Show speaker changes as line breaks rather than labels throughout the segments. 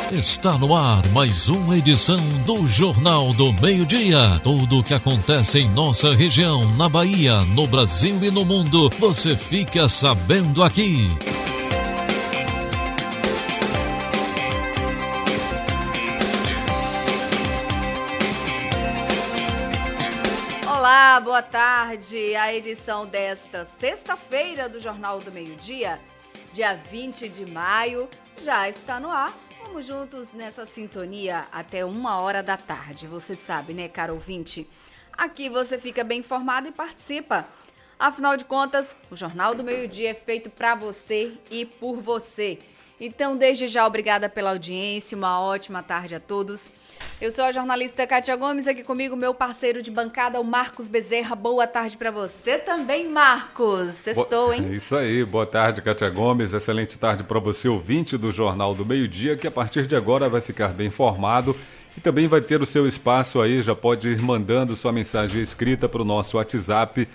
Está no ar mais uma edição do Jornal do Meio-Dia. Tudo o que acontece em nossa região, na Bahia, no Brasil e no mundo, você fica sabendo aqui.
Olá, boa tarde. A edição desta sexta-feira do Jornal do Meio-Dia, dia 20 de maio, já está no ar. Vamos juntos nessa sintonia até 1h da tarde. Você sabe, né, caro ouvinte? Aqui você fica bem informado e participa. Afinal de contas, o Jornal do Meio-Dia é feito para você e por você. Então, desde já, obrigada pela audiência. Uma ótima tarde a todos. Eu sou a jornalista Kátia Gomes, aqui comigo meu parceiro de bancada, o Marcos Bezerra. Boa tarde para você também, Marcos. Sextou, hein?
Isso aí, boa tarde, Kátia Gomes. Excelente tarde para você, ouvinte do Jornal do Meio-Dia, que a partir de agora vai ficar bem informado e também vai ter o seu espaço aí. Já pode ir mandando sua mensagem escrita para o nosso WhatsApp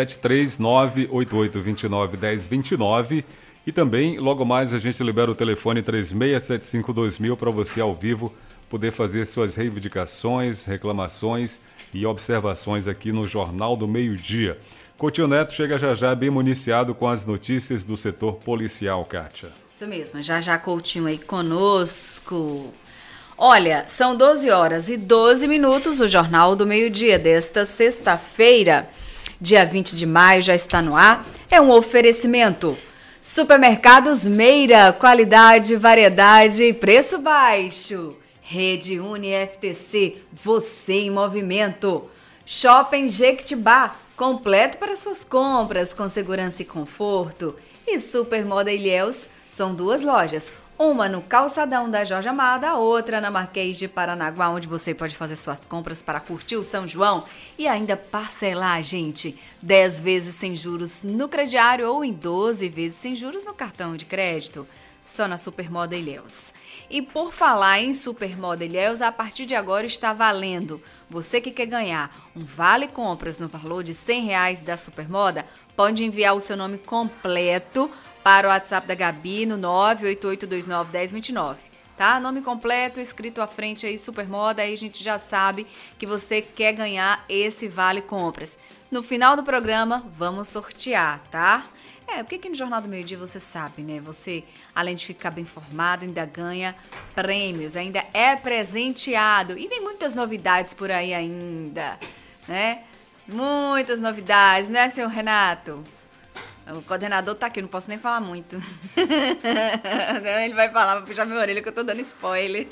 73988291029 e também logo mais a gente libera o telefone 36752000 para você ao vivo poder fazer suas reivindicações, reclamações e observações aqui no Jornal do Meio-Dia. Coutinho Neto chega já já bem municiado com as notícias do setor policial, Kátia.
Isso mesmo, já Coutinho aí conosco. Olha, são 12h12, o Jornal do Meio-Dia desta sexta-feira, dia 20 de maio, já está no ar. É um oferecimento. Supermercados Meira, qualidade, variedade e preço baixo. Rede UniFTC, você em movimento. Shopping Jequitibá, completo para suas compras, com segurança e conforto. E Supermoda Ilhéus, são duas lojas. Uma no calçadão da Jorge Amado, a outra na Marquês de Paranaguá, onde você pode fazer suas compras para curtir o São João e ainda parcelar, gente, 10 vezes sem juros no crediário ou em 12 vezes sem juros no cartão de crédito. Só na Supermoda Ilhéus. E por falar em Supermoda Ilhéus, a partir de agora está valendo. Você que quer ganhar um vale compras no valor de R$100 da Supermoda, pode enviar o seu nome completo para o WhatsApp da Gabi no 988291029. Tá? Nome completo, escrito à frente aí, Supermoda, aí a gente já sabe que você quer ganhar esse vale compras. No final do programa, vamos sortear, tá? Porque aqui no Jornal do Meio-Dia você sabe, né? Você, além de ficar bem informado, ainda ganha prêmios, ainda é presenteado. E vem muitas novidades por aí ainda, né? Muitas novidades, né, senhor Renato? O coordenador tá aqui, não posso nem falar muito. Ele vai falar, vai puxar minha orelha que eu tô dando spoiler.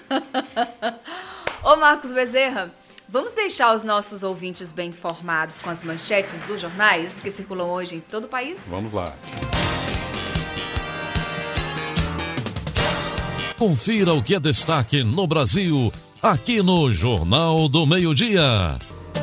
Ô, Marcos Bezerra, vamos deixar os nossos ouvintes bem informados com as manchetes dos jornais que circulam hoje em todo o país?
Vamos lá.
Confira o que é destaque no Brasil, aqui no Jornal do Meio-Dia.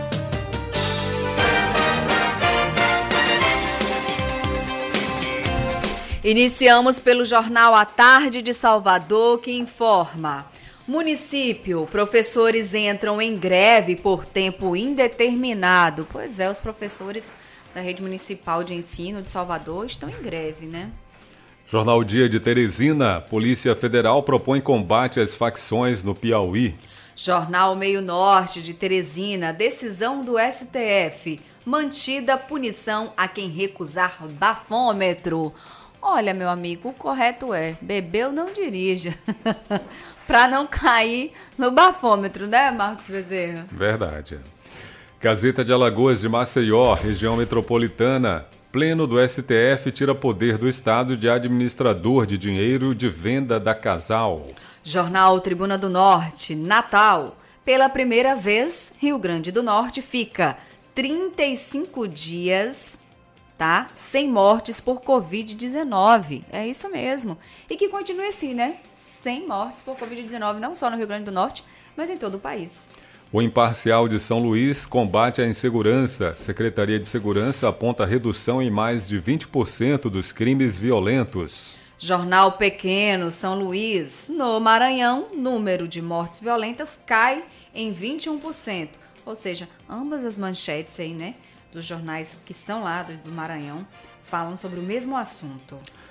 Iniciamos pelo Jornal à Tarde de Salvador, que informa: município, professores entram em greve por tempo indeterminado. Pois é, os professores da Rede Municipal de Ensino de Salvador estão em greve, né?
Jornal Dia de Teresina, Polícia Federal propõe combate às facções no Piauí.
Jornal Meio Norte de Teresina, decisão do STF, mantida punição a quem recusar bafômetro. Olha, meu amigo, o correto é, bebeu não dirija, para não cair no bafômetro, né, Marcos Bezerra?
Verdade. Gazeta de Alagoas de Maceió, região metropolitana, pleno do STF tira poder do Estado de administrador de dinheiro de venda da Casal.
Jornal Tribuna do Norte, Natal, pela primeira vez, Rio Grande do Norte fica 35 dias... tá? Sem mortes por Covid-19. É isso mesmo. E que continue assim, né? Sem mortes por Covid-19, não só no Rio Grande do Norte, mas em todo o país.
O Imparcial de São Luís combate a insegurança. Secretaria de Segurança aponta redução em mais de 20% dos crimes violentos.
Jornal Pequeno, São Luís. No Maranhão, número de mortes violentas cai em 21%. Ou seja, ambas as manchetes aí, né? Dos jornais que são lá do Maranhão falam sobre o mesmo assunto.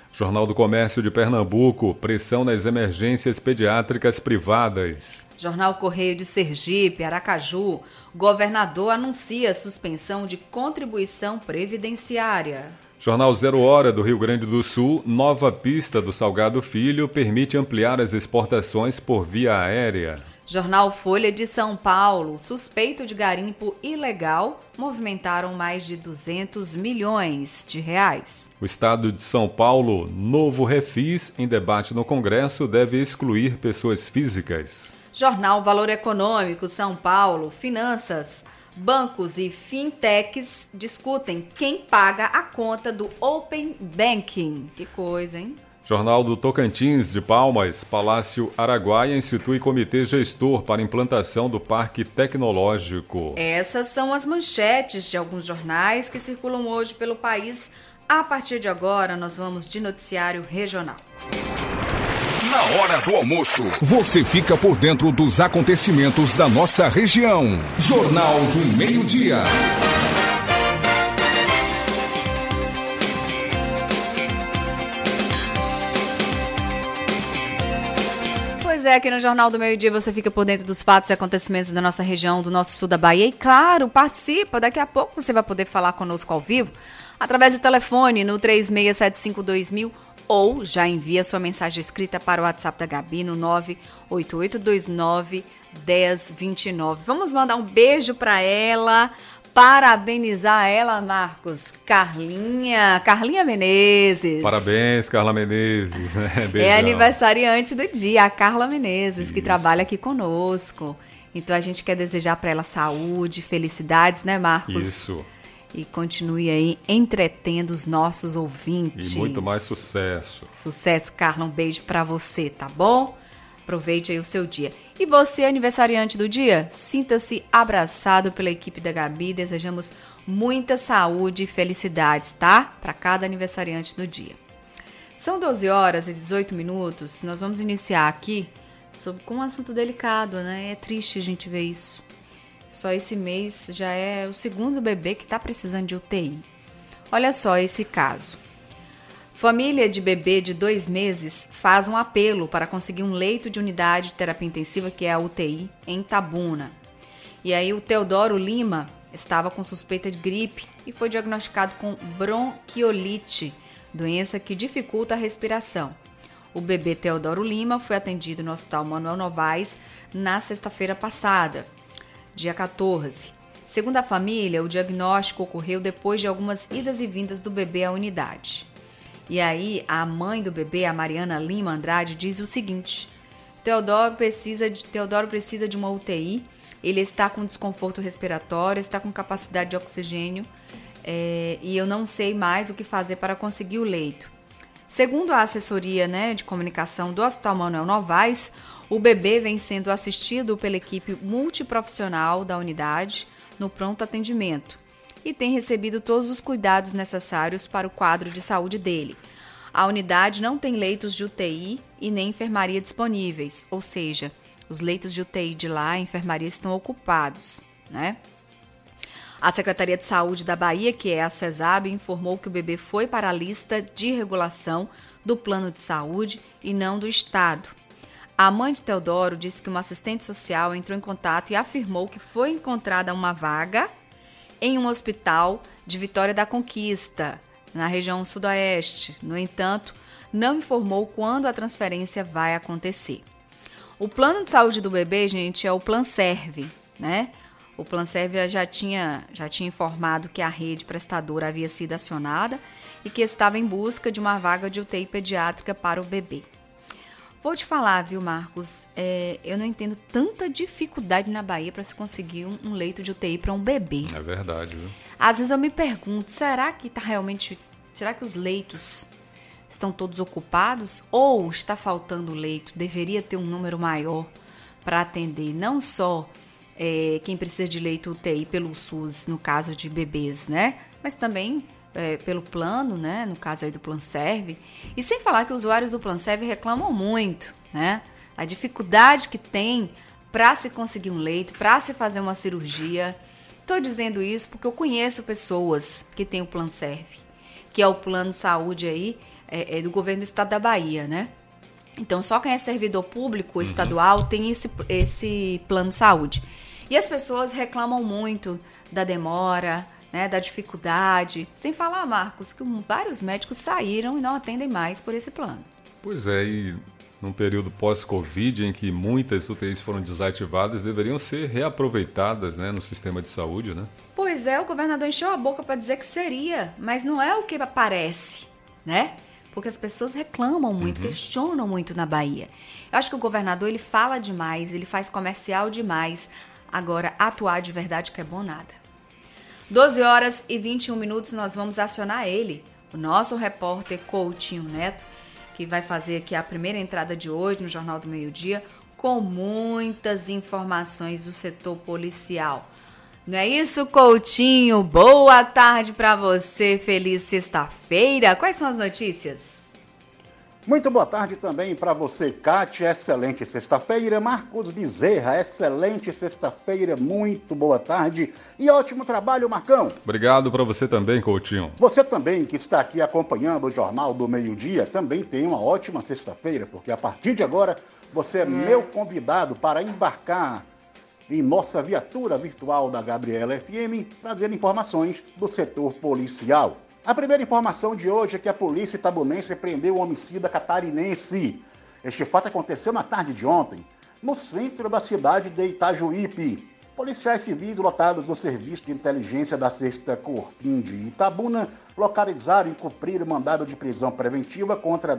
Jornal do Comércio de Pernambuco, pressão nas emergências pediátricas privadas.
Jornal Correio de Sergipe, Aracaju, governador anuncia suspensão de contribuição previdenciária.
Jornal 0 Hora do Rio Grande do Sul, nova pista do Salgado Filho permite ampliar as exportações por via aérea.
Jornal Folha de São Paulo, suspeito de garimpo ilegal, movimentaram mais de 200 milhões de reais.
O estado de São Paulo, novo refis em debate no Congresso deve excluir pessoas físicas.
Jornal Valor Econômico, São Paulo, finanças, bancos e fintechs discutem quem paga a conta do Open Banking. Que coisa, hein?
Jornal do Tocantins de Palmas, Palácio Araguaia institui comitê gestor para implantação do Parque Tecnológico.
Essas são as manchetes de alguns jornais que circulam hoje pelo país. A partir de agora, nós vamos de noticiário regional.
Na hora do almoço, você fica por dentro dos acontecimentos da nossa região. Jornal do Meio-Dia.
Pois é, aqui no Jornal do Meio-Dia você fica por dentro dos fatos e acontecimentos da nossa região, do nosso sul da Bahia. E claro, participa, daqui a pouco você vai poder falar conosco ao vivo, através do telefone no 36752000 ou já envia sua mensagem escrita para o WhatsApp da Gabi no 988291029. Vamos mandar um beijo para ela, parabenizar ela, Marcos. Carlinha Menezes.
Parabéns, Carla Menezes.
É aniversariante do dia, a Carla Menezes,
Isso.
que trabalha aqui conosco. Então a gente quer desejar para ela saúde, felicidades, né, Marcos?
Isso.
E continue aí entretendo os nossos ouvintes.
E muito mais sucesso.
Sucesso, Carla. Um beijo pra você, tá bom? Aproveite aí o seu dia. E você, aniversariante do dia, sinta-se abraçado pela equipe da Gabi. Desejamos muita saúde e felicidades, tá? Para cada aniversariante do dia. São 12 horas e 18 minutos. Nós vamos iniciar aqui com um assunto delicado, né? É triste a gente ver isso. Só esse mês já é o segundo bebê que está precisando de UTI. Olha só esse caso. Família de bebê de 2 meses faz um apelo para conseguir um leito de unidade de terapia intensiva, que é a UTI, em Itabuna. E aí o Teodoro Lima estava com suspeita de gripe e foi diagnosticado com bronquiolite, doença que dificulta a respiração. O bebê Teodoro Lima foi atendido no Hospital Manuel Novaes na sexta-feira passada, dia 14. Segundo a família, o diagnóstico ocorreu depois de algumas idas e vindas do bebê à unidade. E aí, a mãe do bebê, a Mariana Lima Andrade, diz o seguinte: Teodoro precisa de uma UTI, ele está com desconforto respiratório, está com capacidade de oxigênio e eu não sei mais o que fazer para conseguir o leito. Segundo a assessoria, de comunicação do Hospital Manuel Novaes, o bebê vem sendo assistido pela equipe multiprofissional da unidade no pronto atendimento e tem recebido todos os cuidados necessários para o quadro de saúde dele. A unidade não tem leitos de UTI e nem enfermaria disponíveis, ou seja, os leitos de UTI de lá, a enfermaria, estão ocupados, A Secretaria de Saúde da Bahia, que é a CESAB, informou que o bebê foi para a lista de regulação do plano de saúde e não do Estado. A mãe de Teodoro disse que uma assistente social entrou em contato e afirmou que foi encontrada uma vaga em um hospital de Vitória da Conquista, na região sudoeste. No entanto, não informou quando a transferência vai acontecer. O plano de saúde do bebê, gente, é o Planserve, O Planserve já tinha informado que a rede prestadora havia sido acionada e que estava em busca de uma vaga de UTI pediátrica para o bebê. Vou te falar, viu, Marcos? Eu não entendo tanta dificuldade na Bahia para se conseguir um leito de UTI para um bebê.
É verdade, viu?
Às vezes eu me pergunto, será que os leitos estão todos ocupados? Ou está faltando leito? Deveria ter um número maior para atender não só quem precisa de leito UTI pelo SUS, no caso de bebês, Mas também pelo plano, no caso aí do Planserve. E sem falar que os usuários do Planserve reclamam muito, A dificuldade que tem para se conseguir um leito, para se fazer uma cirurgia. Estou dizendo isso porque eu conheço pessoas que têm o Planserve, que é o plano de saúde aí do governo do estado da Bahia, né? Então, só quem é servidor público estadual tem esse plano de saúde. E as pessoas reclamam muito da demora, né, da dificuldade. Sem falar, Marcos, que vários médicos saíram e não atendem mais por esse plano.
Pois é, e num período pós-Covid, em que muitas UTIs foram desativadas, deveriam ser reaproveitadas, né, no sistema de saúde, né?
Pois é, o governador encheu a boca para dizer que seria, mas não é o que aparece, né? Porque as pessoas reclamam muito, questionam muito na Bahia. Eu acho que o governador, ele fala demais, ele faz comercial demais. Agora, atuar de verdade que é bom nada. 12h21, nós vamos acionar ele, o nosso repórter Coutinho Neto, que vai fazer aqui a primeira entrada de hoje no Jornal do Meio-Dia, com muitas informações do setor policial. Não é isso, Coutinho? Boa tarde para você, feliz sexta-feira. Quais são as notícias?
Muito boa tarde também para você, Kátia. Excelente sexta-feira. Marcos Bezerra, excelente sexta-feira. Muito boa tarde e ótimo trabalho, Marcão.
Obrigado para você também, Coutinho.
Você também que está aqui acompanhando o Jornal do Meio-Dia também tem uma ótima sexta-feira, porque a partir de agora você é meu convidado para embarcar em nossa viatura virtual da Gabriela FM, trazendo informações do setor policial. A primeira informação de hoje é que a polícia itabunense prendeu um homicida catarinense. Este fato aconteceu na tarde de ontem, no centro da cidade de Itajuípe. Policiais civis lotados do Serviço de Inteligência da 6ª Corpim de Itabuna localizaram e cumpriram mandado de prisão preventiva contra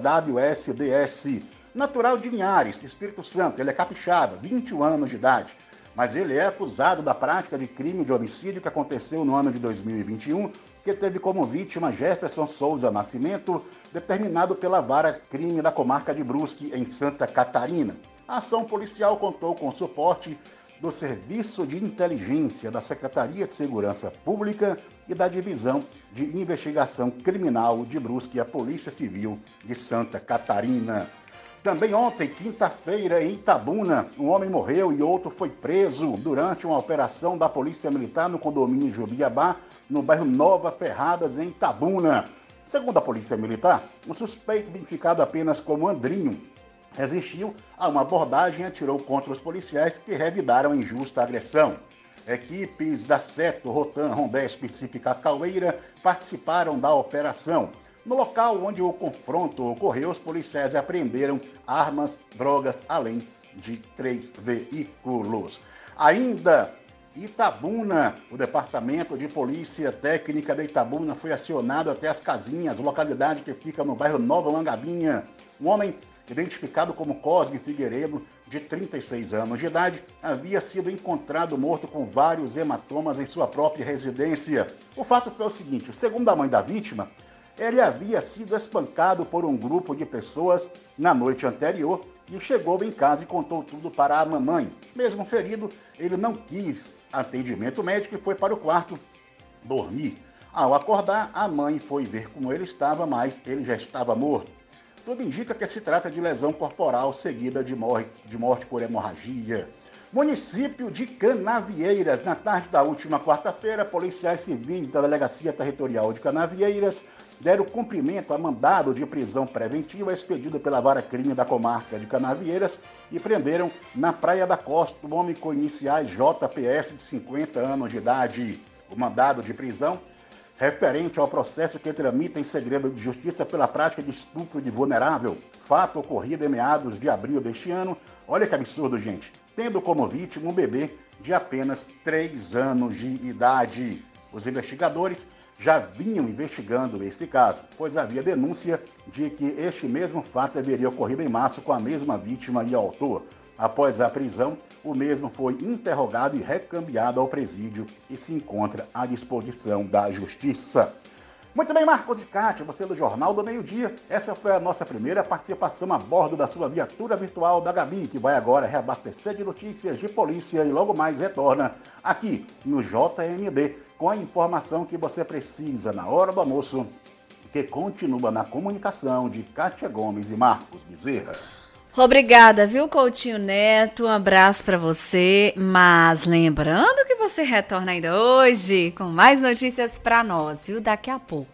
WSDS, natural de Linhares, Espírito Santo. Ele é capixaba, 21 anos de idade. Mas ele é acusado da prática de crime de homicídio que aconteceu no ano de 2021, que teve como vítima Jefferson Souza Nascimento, determinado pela Vara Crime da Comarca de Brusque, em Santa Catarina. A ação policial contou com o suporte do Serviço de Inteligência da Secretaria de Segurança Pública e da Divisão de Investigação Criminal de Brusque e a Polícia Civil de Santa Catarina. Também ontem, quinta-feira, em Itabuna, um homem morreu e outro foi preso durante uma operação da Polícia Militar no condomínio Jubiabá, no bairro Nova Ferradas, em Itabuna. Segundo a Polícia Militar, um suspeito identificado apenas como Andrinho resistiu a uma abordagem e atirou contra os policiais que revidaram a injusta agressão. Equipes da Seto, Rotan, Rondesp e Cacaueira participaram da operação. No local onde o confronto ocorreu, os policiais apreenderam armas, drogas, além de 3 veículos. Ainda Itabuna, o Departamento de Polícia Técnica de Itabuna foi acionado até as Casinhas, localidade que fica no bairro Nova Mangabinha. Um homem identificado como Cosme Figueiredo, de 36 anos de idade, havia sido encontrado morto com vários hematomas em sua própria residência. O fato foi o seguinte: segundo a mãe da vítima, ele havia sido espancado por um grupo de pessoas na noite anterior e chegou em casa e contou tudo para a mamãe. Mesmo ferido, ele não quis atendimento médico e foi para o quarto dormir. Ao acordar, a mãe foi ver como ele estava, mas ele já estava morto. Tudo indica que se trata de lesão corporal seguida de morte por hemorragia. Município de Canavieiras. Na tarde da última quarta-feira, policiais civis da Delegacia Territorial de Canavieiras deram cumprimento a mandado de prisão preventiva expedido pela Vara Crime da Comarca de Canavieiras e prenderam na Praia da Costa um homem com iniciais JPS de 50 anos de idade. O mandado de prisão referente ao processo que tramita em segredo de justiça pela prática de estupro de vulnerável, fato ocorrido em meados de abril deste ano. Olha que absurdo, gente. Tendo como vítima um bebê de apenas 3 anos de idade. Os investigadores já vinham investigando esse caso, pois havia denúncia de que este mesmo fato haveria ocorrido em março com a mesma vítima e autor. Após a prisão, o mesmo foi interrogado e recambiado ao presídio e se encontra à disposição da Justiça. Muito bem, Marcos e Kátia, você do Jornal do Meio-Dia. Essa foi a nossa primeira participação a bordo da sua viatura virtual da Gabi, que vai agora reabastecer de notícias de polícia e logo mais retorna aqui no JMB com a informação que você precisa na hora do almoço, que continua na comunicação de Kátia Gomes e Marcos Bezerra.
Obrigada, viu, Coutinho Neto? Um abraço para você. Mas lembrando que você retorna ainda hoje com mais notícias para nós, viu? Daqui a pouco.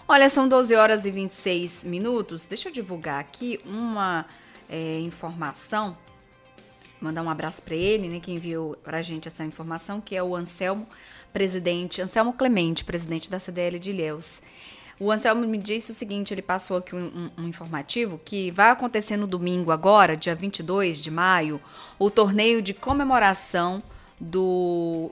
Olha, são 12 horas e 26 minutos. Deixa eu divulgar aqui uma informação. Mandar um abraço para ele, né, que enviou para a gente essa informação, que é o Anselmo Clemente, presidente da CDL de Ilhéus. O Anselmo me disse o seguinte, ele passou aqui um informativo, que vai acontecer no domingo agora, dia 22 de maio, o torneio de comemoração do...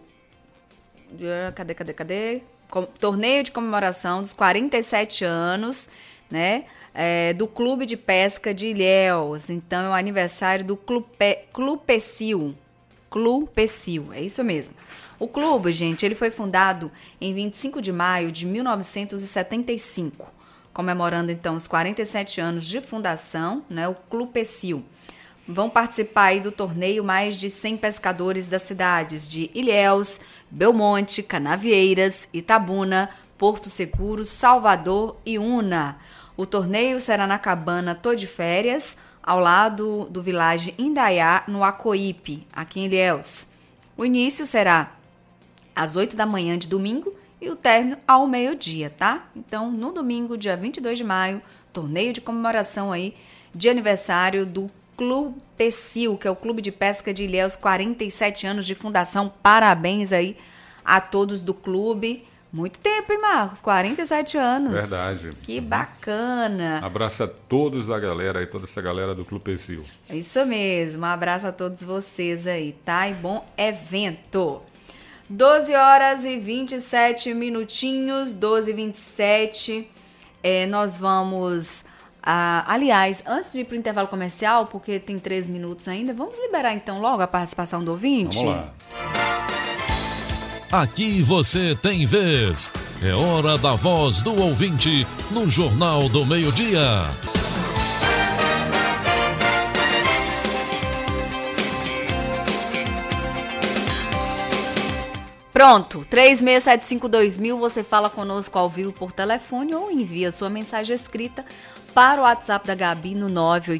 Torneio de comemoração dos 47 anos, né? Do Clube de Pesca de Ilhéus. Então, é o aniversário do Clupecil. Clupecil, é isso mesmo. O clube, gente, ele foi fundado em 25 de maio de 1975, comemorando, então, os 47 anos de fundação, né? O Clupecil. Vão participar aí do torneio mais de 100 pescadores das cidades de Ilhéus, Belmonte, Canavieiras, Itabuna, Porto Seguro, Salvador e Una. O torneio será na cabana Tô de Férias, ao lado do Village Indaiá, no Acoípe, aqui em Ilhéus. O início será às 8 da manhã de domingo e o término ao meio-dia, tá? Então, no domingo, dia 22 de maio, torneio de comemoração aí de aniversário do Clupecil, que é o Clube de Pesca de Ilhéus, 47 anos de fundação. Parabéns aí a todos do clube. Muito tempo, hein, Marcos? 47 anos.
Verdade.
Que bacana.
Abraço a todos da galera aí, toda essa galera do Clupecil.
É isso mesmo. Um abraço a todos vocês aí, tá? E bom evento. 12 horas e 27 minutinhos, 12 e 27. Nós vamos... aliás, antes de ir para o intervalo comercial, porque tem 3 minutos ainda, vamos liberar então logo a participação do ouvinte?
Vamos lá.
Aqui você tem vez. É hora da voz do ouvinte no Jornal do Meio-Dia.
Pronto, 36752000, você fala conosco ao vivo por telefone ou envia sua mensagem escrita para o WhatsApp da Gabi no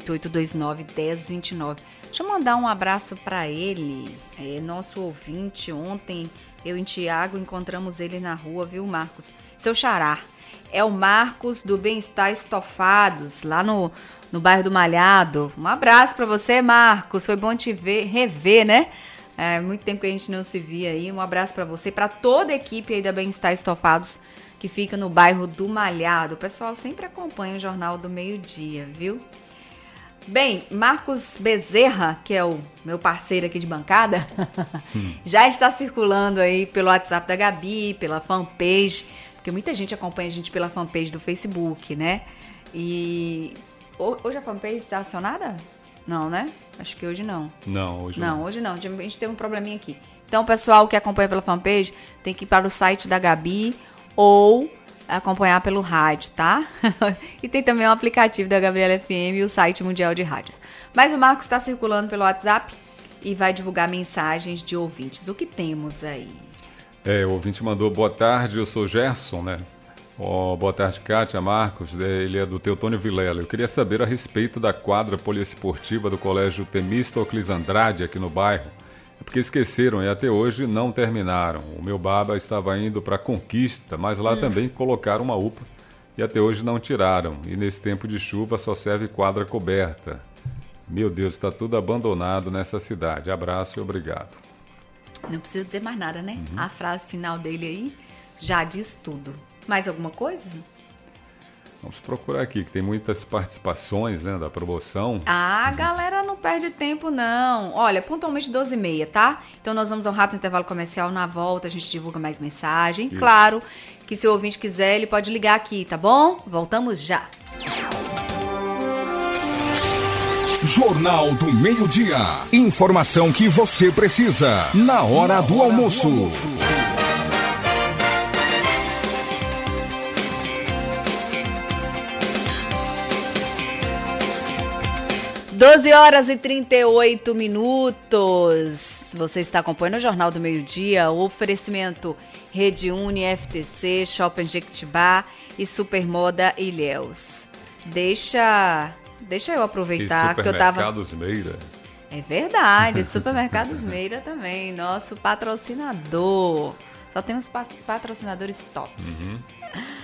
988291029. Deixa eu mandar um abraço para ele, nosso ouvinte. Ontem eu e Tiago encontramos ele na rua, viu, Marcos? Seu xará. É o Marcos do Bem-Estar Estofados, lá no bairro do Malhado. Um abraço para você, Marcos. Foi bom te rever, né? Muito tempo que a gente não se via aí. Um abraço para você, para toda a equipe aí da Bem-Estar Estofados, que fica no bairro do Malhado. O pessoal sempre acompanha o Jornal do Meio-Dia, viu? Bem, Marcos Bezerra, que é o meu parceiro aqui de bancada, já está circulando aí pelo WhatsApp da Gabi, pela fanpage, porque muita gente acompanha a gente pela fanpage do Facebook, né? E hoje a fanpage está acionada? Não, né? Acho que hoje não.
Não, hoje não.
Não, hoje não. A gente tem um probleminha aqui. Então, o pessoal que acompanha pela fanpage tem que ir para o site da Gabi ou acompanhar pelo rádio, tá? E tem também o aplicativo da Gabriela FM e o site mundial de rádios. Mas o Marcos está circulando pelo WhatsApp e vai divulgar mensagens de ouvintes. O que temos aí?
O ouvinte mandou: boa tarde, eu sou Gerson, né? Boa tarde, Kátia, Marcos. Ele é do Teutônio Vilela. Eu queria saber a respeito da quadra poliesportiva do Colégio Temístocles Andrade aqui no bairro. É porque esqueceram e até hoje não terminaram. O meu baba estava indo para Conquista, mas lá também colocaram uma UPA e até hoje não tiraram. E nesse tempo de chuva só serve quadra coberta. Meu Deus, está tudo abandonado nessa cidade. Abraço e obrigado.
Não preciso dizer mais nada, né? A frase final dele aí já diz tudo. Mais alguma coisa?
Vamos procurar aqui, que tem muitas participações, né, da promoção.
A galera não perde tempo, não. Olha, pontualmente 12h30, tá? Então nós vamos a um rápido intervalo comercial. Na volta a gente divulga mais mensagem.
Isso.
Claro que se o ouvinte quiser, ele pode ligar aqui, tá bom? Voltamos já.
Jornal do Meio-Dia. Informação que você precisa na hora do almoço.
12 horas e 38 minutos. Você está acompanhando o Jornal do Meio-Dia, o oferecimento Rede Uni, FTC, Shopping Jequitibá e Supermoda Ilhéus. Deixa eu aproveitar que eu tava...
Supermercados Meira.
É verdade, Supermercados Meira também, nosso patrocinador. Só temos patrocinadores tops.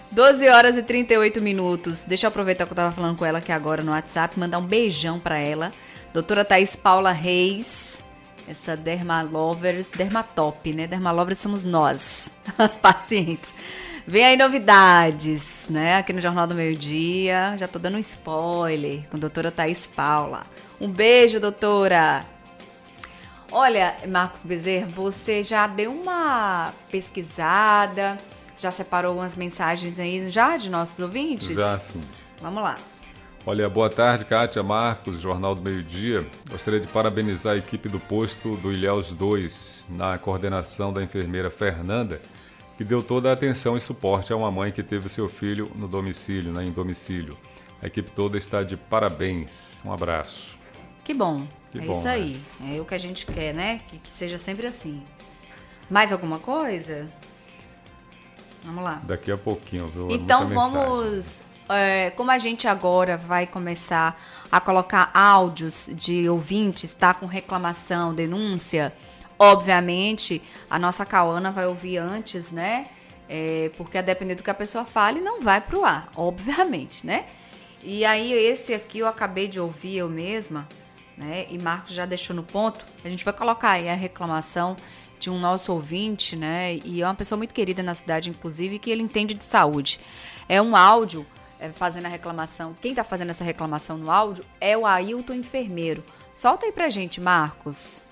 12 horas e 38 minutos. Deixa eu aproveitar que eu tava falando com ela aqui agora no WhatsApp, mandar um beijão pra ela. Doutora Thaís Paula Reis, essa Dermalovers, Dermatop, né? Dermalovers somos nós, as pacientes. Vem aí novidades, né? Aqui no Jornal do Meio-Dia. Já tô dando um spoiler com a doutora Thaís Paula. Um beijo, doutora. Olha, Marcos Bezerra, você já deu uma pesquisada, já separou algumas mensagens aí já de nossos ouvintes?
Já, sim.
Vamos lá.
Olha, boa tarde, Kátia, Marcos, Jornal do Meio-Dia. Gostaria de parabenizar a equipe do posto do Ilhéus 2, na coordenação da enfermeira Fernanda, que deu toda a atenção e suporte a uma mãe que teve seu filho no domicílio, em domicílio. A equipe toda está de parabéns. Um abraço.
Que bom.
Que
é
bom,
isso aí. É o que a gente quer, né? Que seja sempre assim. Mais alguma coisa? Vamos lá.
Daqui a pouquinho, viu?
Então
Muita mensagem.
vamos... como a gente agora vai começar a colocar áudios de ouvintes, tá? Com reclamação, denúncia... Obviamente, a nossa Cauana vai ouvir antes, né? Porque a depender do que a pessoa fale, não vai pro ar, obviamente, né? E aí, esse aqui eu acabei de ouvir eu mesma, né? E Marcos já deixou no ponto. A gente vai colocar aí a reclamação de um nosso ouvinte, né? E é uma pessoa muito querida na cidade, inclusive, que ele entende de saúde. É um áudio fazendo a reclamação. Quem tá fazendo essa reclamação no áudio é o Ailton Enfermeiro. Solta aí pra gente, Marcos.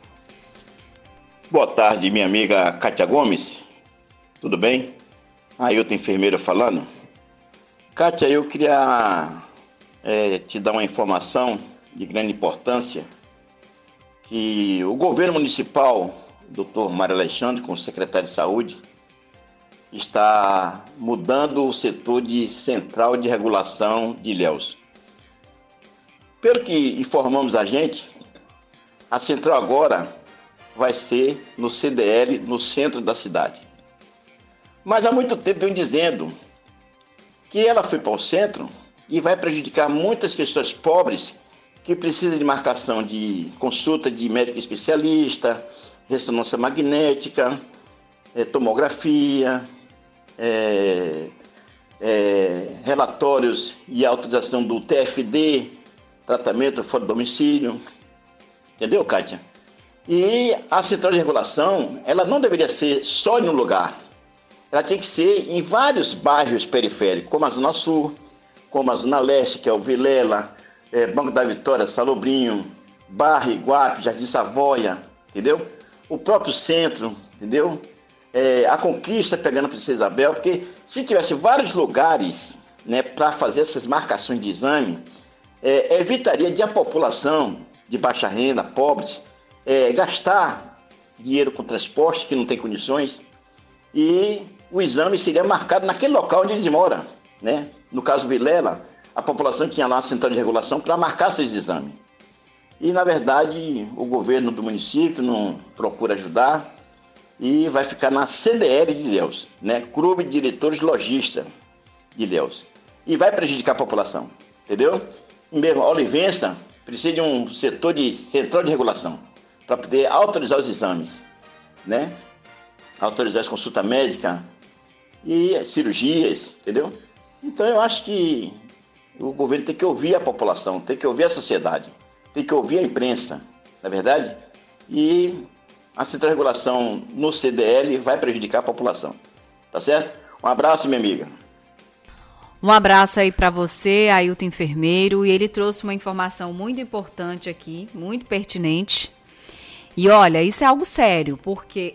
Boa tarde, minha amiga Kátia Gomes. Tudo bem? Ailton Enfermeiro falando. Kátia, eu queria te dar uma informação de grande importância que o governo municipal, Dr. Mário Alexandre, com o secretário de Saúde, está mudando o setor de central de regulação de Ilhéus. Pelo que informamos a gente, a central agora vai ser no CDL, no centro da cidade. Mas há muito tempo eu dizendo que ela foi para o centro e vai prejudicar muitas pessoas pobres que precisam de marcação de consulta de médico especialista, ressonância magnética, tomografia, relatórios e autorização do TFD, tratamento fora do domicílio. Entendeu, Kátia? E a central de regulação, ela não deveria ser só em um lugar. Ela tem que ser em vários bairros periféricos, como a Zona Sul, como a Zona Leste, que é o Vilela, Banco da Vitória, Salobrinho, Barra, Iguape, Jardim Savoia, entendeu? O próprio centro, entendeu? A Conquista pegando a Princesa Isabel, porque se tivesse vários lugares, né, para fazer essas marcações de exame, evitaria de a população de baixa renda, pobres, gastar dinheiro com transporte que não tem condições, e o exame seria marcado naquele local onde eles moram, né? No caso Vilela, a população tinha lá a central de regulação para marcar seus exames. E, na verdade, o governo do município não procura ajudar e vai ficar na CDL de Ilhéus, né? Clube de Diretores Logistas de Ilhéus. E vai prejudicar a população, entendeu? E mesmo a Olivença precisa de um setor de central de regulação para poder autorizar os exames, né? Autorizar as consultas médicas e cirurgias, entendeu? Então eu acho que o governo tem que ouvir a população, tem que ouvir a sociedade, tem que ouvir a imprensa, na verdade? E a central de regulação no CDL vai prejudicar a população, tá certo? Um abraço, minha amiga.
Um abraço aí para você, Ailton Enfermeiro, e ele trouxe uma informação muito importante aqui, muito pertinente. E olha, isso é algo sério, porque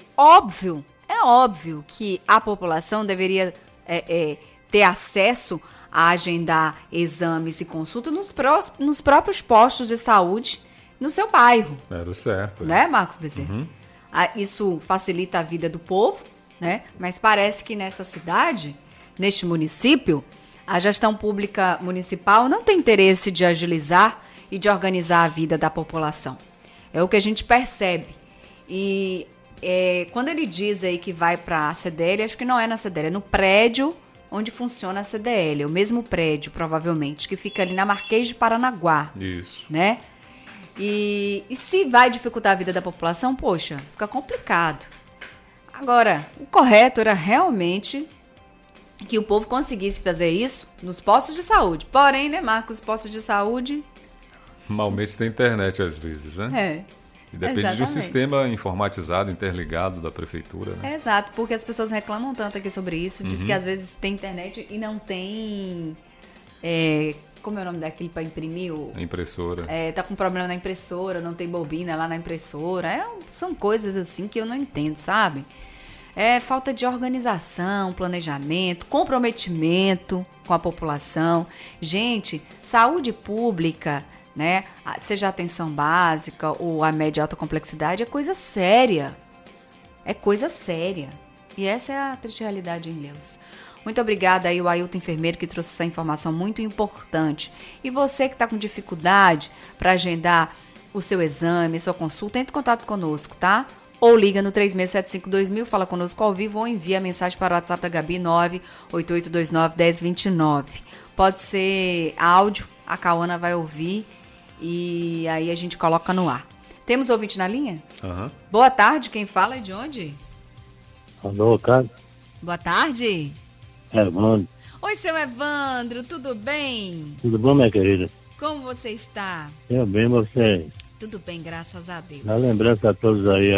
é óbvio que a população deveria ter acesso a agendar exames e consultas nos próprios postos de saúde no seu bairro.
Era o certo.
Né, Marcos Bezerra? Uhum. Isso facilita a vida do povo, né? Mas parece que nessa cidade, neste município, a gestão pública municipal não tem interesse de agilizar e de organizar a vida da população. É o que a gente percebe. E quando ele diz aí que vai para a CDL, acho que não é na CDL, é no prédio onde funciona a CDL. É o mesmo prédio, provavelmente, que fica ali na Marquês de Paranaguá.
Isso.
Né? E se vai dificultar a vida da população, poxa, fica complicado. Agora, o correto era realmente que o povo conseguisse fazer isso nos postos de saúde. Porém, né, Marcos, os postos de saúde...
Malmente tem internet às vezes, né? E depende de um sistema informatizado, interligado da prefeitura, né?
Exato, porque as pessoas reclamam tanto aqui sobre isso. Diz que às vezes tem internet e não tem... como é o nome daquele para imprimir?
A impressora.
Tá com problema na impressora, não tem bobina lá na impressora. São coisas assim que eu não entendo, sabe? Falta de organização, planejamento, comprometimento com a população. Gente, saúde pública, né? Seja a atenção básica ou a média e alta complexidade, é coisa séria. É coisa séria. E essa é a triste realidade em Ilhéus. Muito obrigada aí, o Ailton Enfermeiro, que trouxe essa informação muito importante. E você que está com dificuldade para agendar o seu exame, sua consulta, entre em contato conosco, tá? Ou liga no 36752000, fala conosco ao vivo ou envia a mensagem para o WhatsApp da Gabi 988291029. Pode ser áudio, a Cauana vai ouvir e aí a gente coloca no ar. Temos ouvinte na linha?
Uhum.
Boa tarde, quem fala e de onde?
Alô, cara.
Boa tarde.
Evandro.
Oi, seu Evandro, tudo bem?
Tudo bom, minha querida?
Como você está?
Eu bem, você.
Tudo bem, graças a Deus.
Dá lembrança a todos aí.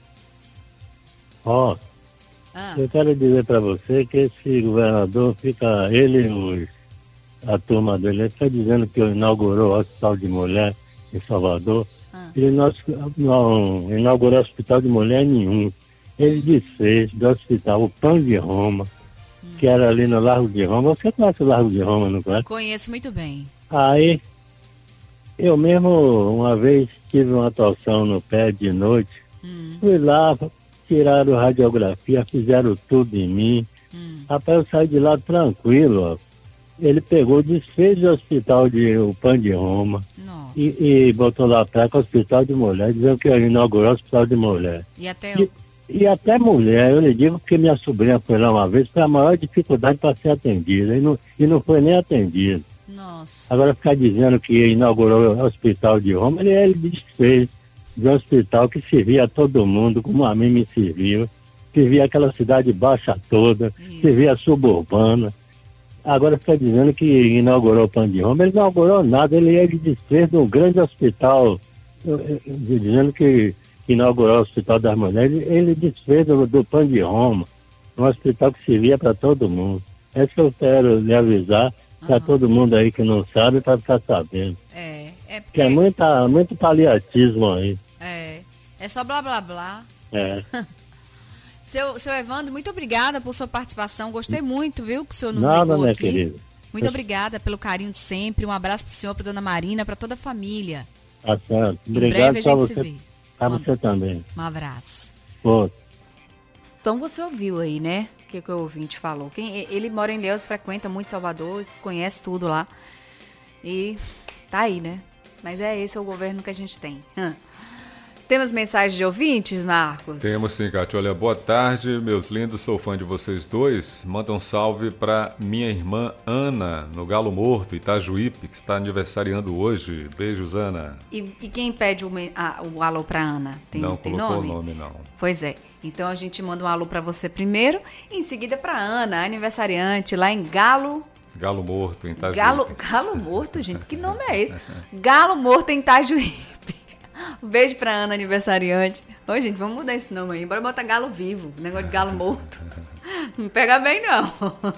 Eu quero dizer pra você que esse governador fica, a turma dele, está dizendo que inaugurou o Hospital de Mulher em Salvador. Ele não inaugurou hospital de mulher nenhum. Ele desfez do hospital o Pão de Roma, que era ali no Largo de Roma. Você conhece o Largo de Roma, não conhece?
Conheço muito bem.
Aí, eu mesmo, uma vez, tive uma atuação no pé de noite. Fui lá, tiraram radiografia, fizeram tudo em mim. Rapaz, eu saí de lá tranquilo, ó. Ele pegou, desfez o hospital o Pão de Roma e botou lá placa Hospital de Mulher, dizendo que inaugurou o Hospital de Mulher. E até mulher, eu lhe digo que minha sobrinha foi lá uma vez, foi a maior dificuldade para ser atendida, e não foi nem atendida.
Nossa.
Agora ficar dizendo que inaugurou o Hospital de Roma, ele desfez de um hospital que servia a todo mundo, como a mim me serviu, servia aquela cidade baixa toda, servia a suburbana. Agora fica dizendo que inaugurou o Pão de Roma, ele não inaugurou nada, ele desfez de um grande hospital, dizendo que inaugurou o Hospital das Mulheres, ele desfez do Pão de Roma, um hospital que servia para todo mundo. É isso que eu quero lhe avisar, para todo mundo aí que não sabe, para ficar sabendo.
Porque
é muito paliatismo aí.
É só blá blá blá. Seu Evandro, muito obrigada por sua participação. Gostei muito, viu, que o senhor nos ligou
minha
aqui.
Querida.
Muito obrigada pelo carinho de sempre. Um abraço pro senhor, pra dona Marina, pra toda a família.
Tá certo.
Em
Obrigado
breve a
pra
gente
você.
se vê.
Pra você também.
Um abraço.
Outro.
Então você ouviu aí, né? O que o ouvinte falou. Ele mora em Ilhéus, frequenta muito Salvador, conhece tudo lá. E tá aí, né? Mas esse é o governo que a gente tem. Temos mensagens de ouvintes, Marcos?
Temos sim, Cátia. Olha, boa tarde, meus lindos, sou fã de vocês dois. Manda um salve pra minha irmã Ana, no Galo Morto, Itajuípe, que está aniversariando hoje. Beijos, Ana.
E quem pede o alô pra Ana?
Não
tem
colocou
nome?
o nome, não.
Pois é. Então a gente manda um alô pra você primeiro, e em seguida pra Ana, aniversariante lá em Galo
Morto, em Itajuípe.
Galo Morto, gente, que nome é esse? Galo Morto em Itajuípe. Um beijo pra Ana, aniversariante. Ô, gente, vamos mudar esse nome aí. Bora botar Galo Vivo. Negócio de Galo Morto. Não pega bem, não.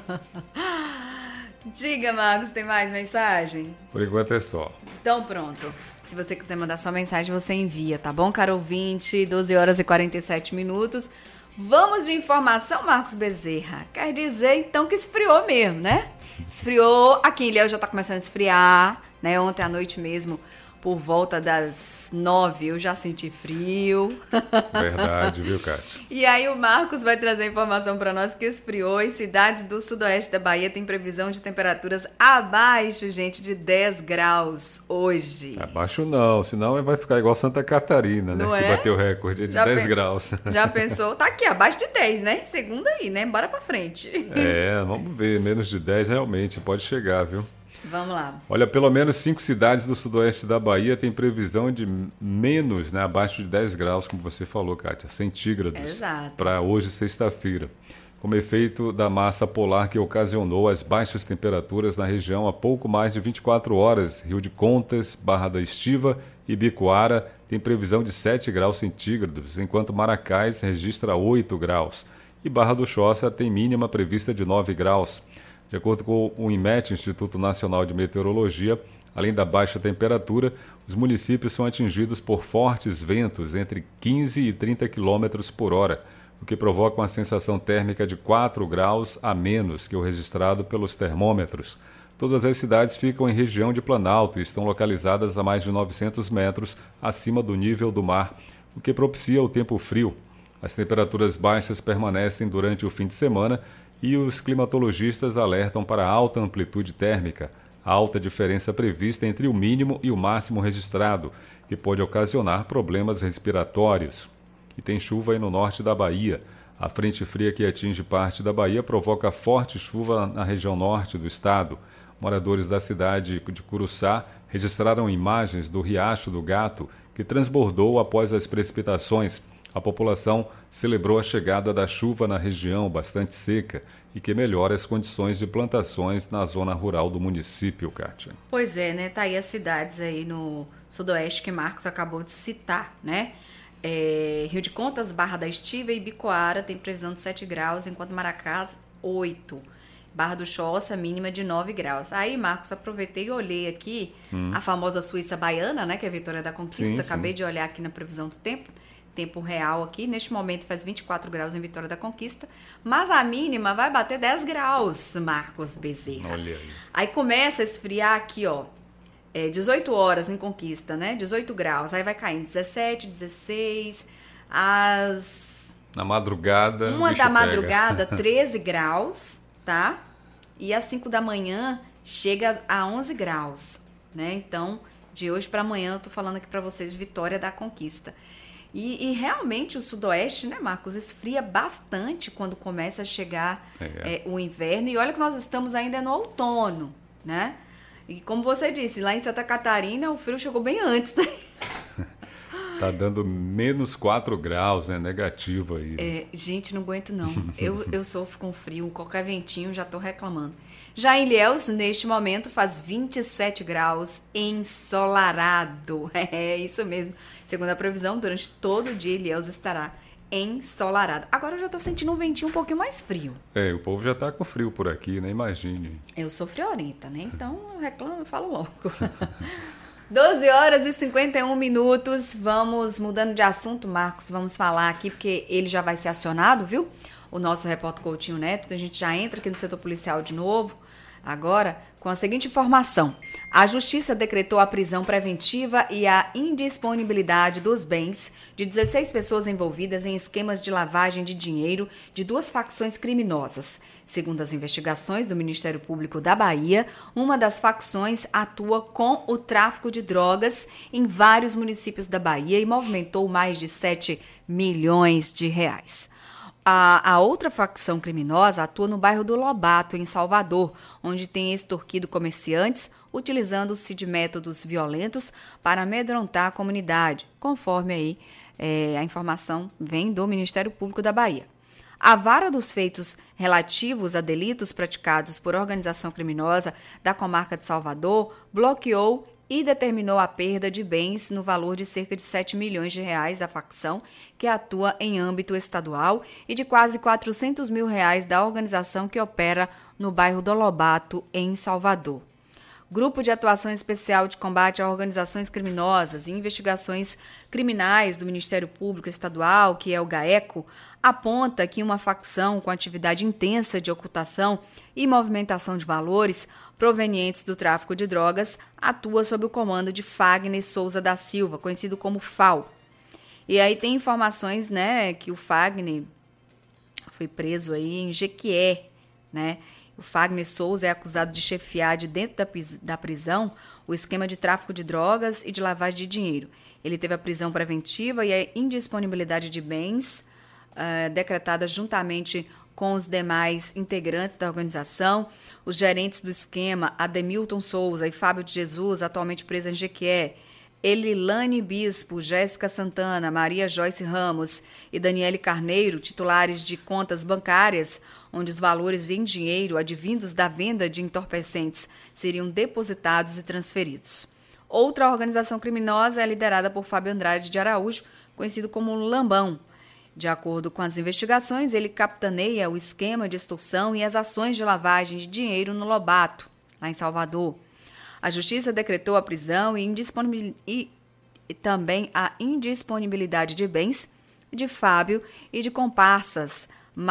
Diga, Marcos, tem mais mensagem?
Por enquanto é só.
Então, pronto. Se você quiser mandar sua mensagem, você envia, tá bom, caro ouvinte? 12 horas e 47 minutos. Vamos de informação, Marcos Bezerra. Quer dizer, então, que esfriou mesmo, né? Esfriou. Aqui em Ilhéus já tá começando a esfriar, né? Ontem à noite mesmo, por volta das 9, eu já senti frio.
Verdade, viu, Cátia?
E aí o Marcos vai trazer informação para nós que esfriou e cidades do sudoeste da Bahia têm previsão de temperaturas abaixo, gente, de 10 graus hoje.
Abaixo não, senão vai ficar igual Santa Catarina, né?
Não
Que
é?
bateu o recorde de 10 graus.
Já pensou? Tá aqui, abaixo de 10, né? Segunda aí, né? Bora pra frente.
Vamos ver, menos de 10 realmente pode chegar, viu?
Vamos lá.
Olha, pelo menos 5 cidades do sudoeste da Bahia têm previsão de menos, né, abaixo de 10 graus, como você falou, Kátia, centígrados,
Exato.
para hoje, sexta-feira. como efeito da massa polar que ocasionou as baixas temperaturas na região há pouco mais de 24 horas. Rio de Contas, Barra da Estiva e Bicoara tem previsão de 7 graus centígrados, enquanto Maracás registra 8 graus. E Barra do Choça tem mínima prevista de 9 graus. De acordo com o INMET, Instituto Nacional de Meteorologia, além da baixa temperatura, os municípios são atingidos por fortes ventos entre 15 e 30 km por hora, o que provoca uma sensação térmica de 4 graus a menos que o registrado pelos termômetros. Todas as cidades ficam em região de Planalto e estão localizadas a mais de 900 metros acima do nível do mar, o que propicia o tempo frio. As temperaturas baixas permanecem durante o fim de semana e os climatologistas alertam para alta amplitude térmica, a alta diferença prevista entre o mínimo e o máximo registrado, que pode ocasionar problemas respiratórios. E tem chuva aí no norte da Bahia. A frente fria que atinge parte da Bahia provoca forte chuva na região norte do estado. Moradores da cidade de Curuçá registraram imagens do Riacho do Gato, que transbordou após as precipitações. A população celebrou a chegada da chuva na região bastante seca e que melhora as condições de plantações na zona rural do município, Kátia.
Pois é, né? Tá aí as cidades aí no sudoeste que Marcos acabou de citar, né? Rio de Contas, Barra da Estiva e Bicoara tem previsão de 7 graus, enquanto Maracás, 8. Barra do Choça, mínima de 9 graus. Aí, Marcos, aproveitei e olhei aqui a famosa Suíça Baiana, né? Que é a Vitória da Conquista. Acabei de olhar aqui na previsão do tempo real aqui. Neste momento faz 24 graus em Vitória da Conquista, mas a mínima vai bater 10 graus, Marcos Bezerra.
Olha aí.
Aí começa a esfriar aqui, ó. 18 horas em Conquista, né? 18 graus. Aí vai caindo 17, 16,
na madrugada.
Uma da madrugada, 13 graus, tá? E às 5 da manhã chega a 11 graus, né? Então, de hoje para amanhã eu tô falando aqui para vocês Vitória da Conquista. E realmente o sudoeste, né, Marcos, esfria bastante quando começa a chegar o inverno. E olha que nós estamos ainda no outono, né? E como você disse, lá em Santa Catarina o frio chegou bem antes, né?
Tá dando menos 4 graus, né? Negativo aí.
Gente, não aguento não. Eu sofro com frio, qualquer ventinho já tô reclamando. Já em Ilhéus, neste momento, faz 27 graus, ensolarado. É isso mesmo. Segundo a previsão, durante todo o dia, Ilhéus estará ensolarado. Agora eu já tô sentindo um ventinho um pouquinho mais frio.
O povo já tá com frio por aqui, né? Imagine.
Eu sou friorenta, né? Então eu reclamo, eu falo logo. 12 horas e 51 minutos. Vamos mudando de assunto, Marcos. Vamos falar aqui, porque ele já vai ser acionado, viu? O nosso repórter Coutinho Neto. Então a gente já entra aqui no setor policial de novo. Agora, com a seguinte informação. A Justiça decretou a prisão preventiva e a indisponibilidade dos bens de 16 pessoas envolvidas em esquemas de lavagem de dinheiro de 2 facções criminosas. Segundo as investigações do Ministério Público da Bahia, uma das facções atua com o tráfico de drogas em vários municípios da Bahia e movimentou mais de 7 milhões de reais. A outra facção criminosa atua no bairro do Lobato, em Salvador, onde tem extorquido comerciantes, utilizando-se de métodos violentos para amedrontar a comunidade, conforme aí a informação vem do Ministério Público da Bahia. A vara dos feitos relativos a delitos praticados por organização criminosa da comarca de Salvador bloqueou e determinou a perda de bens no valor de cerca de 7 milhões de reais da facção, que atua em âmbito estadual, e de quase 400 mil reais da organização que opera no bairro do Lobato, em Salvador. Grupo de Atuação Especial de Combate a Organizações Criminosas e Investigações Criminais do Ministério Público Estadual, que é o GAECO, aponta que uma facção com atividade intensa de ocultação e movimentação de valores provenientes do tráfico de drogas atua sob o comando de Fagner Souza da Silva, conhecido como FAU. E aí tem informações, né, que o Fagner foi preso aí em Jequié, né? O Fagner Souza é acusado de chefiar de dentro da prisão o esquema de tráfico de drogas e de lavagem de dinheiro. Ele teve a prisão preventiva e a indisponibilidade de bens decretada juntamente com os demais integrantes da organização. Os gerentes do esquema, Ademilton Souza e Fábio de Jesus, atualmente presos em Jequié, Elilane Bispo, Jéssica Santana, Maria Joyce Ramos e Daniele Carneiro, titulares de contas bancárias, onde os valores em dinheiro advindos da venda de entorpecentes seriam depositados e transferidos. Outra organização criminosa é liderada por Fábio Andrade de Araújo, conhecido como Lambão. De acordo com as investigações, ele capitaneia o esquema de extorsão e as ações de lavagem de dinheiro no Lobato, lá em Salvador. A Justiça decretou a prisão e também a indisponibilidade de bens de Fábio e de comparsas